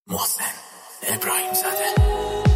محسن ابراهیم زاده.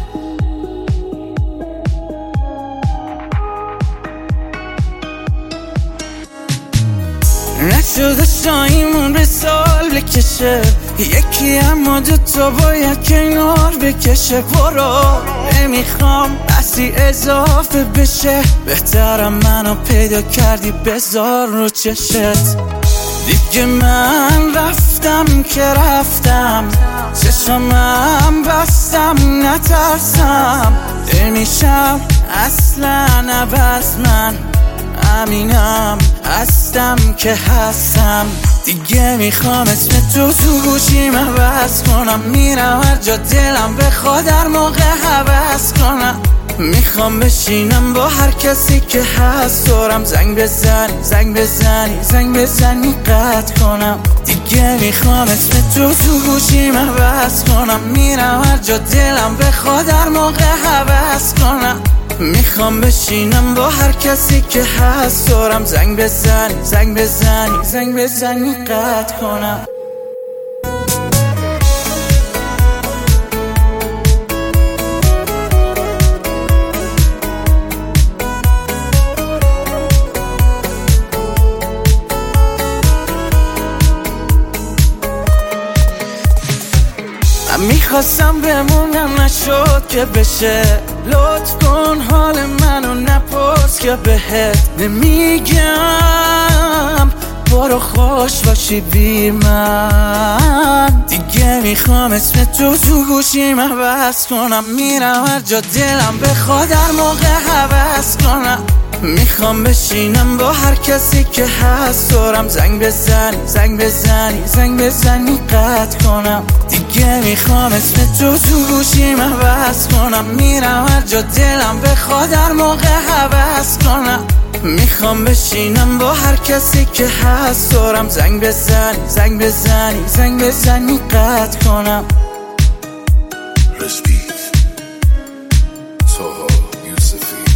نشده شایمون به سال بکشه یکی، اما دوتا باید کنار بکشه. برو نمیخوام بسی اضافه بشه، بهترم منو پیدا کردی بذار رو چشت. دیگه من رفتم که رفتم، چشمم بستم نترسم. نمیشم اصلا عوض، من همینم هستم که هستم. دیگه میخوام اسم تو گوشیم عوض کنم، میرم هر جا دلم بخواد هر موقع حوض کنم. میخوام بشینم با هر کسی که هست دورم، زنگ بزنی قطع کنم. دیگه میخوام اسم تو گوشیم عوض کنم، میرم هر جا دلم بخواد هر موقع حوض کنم. میخوام بشینم با هر کسی که هست دورم، زنگ بزنی قطع کنم. میخواستم بمونم نشد که بشه، لطف کن حال منو نپرس که بهت نمیگم. برو خوش باشی بی من. دیگه میخوام اسم تو گوشیم عوض کنم، میرم هر جا دلم بخواد هر موقع حوض کنم. میخوام بشینم با هر کسی که هست دورم، زنگ بزنی قطع کنم. دیگه میخوام اسم تو گوشیم عوض کنم، میرم هر جا دلم بخواد هر موقع حوض کنم. میخوام بشینم با هر کسی که هست دورم، زنگ بزنی قطع کنم. Repeat. Taha Yusufi.